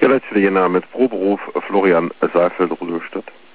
Ja, letzte Jänner mit Proberuf Florian Saalfeld, Rudolstadt.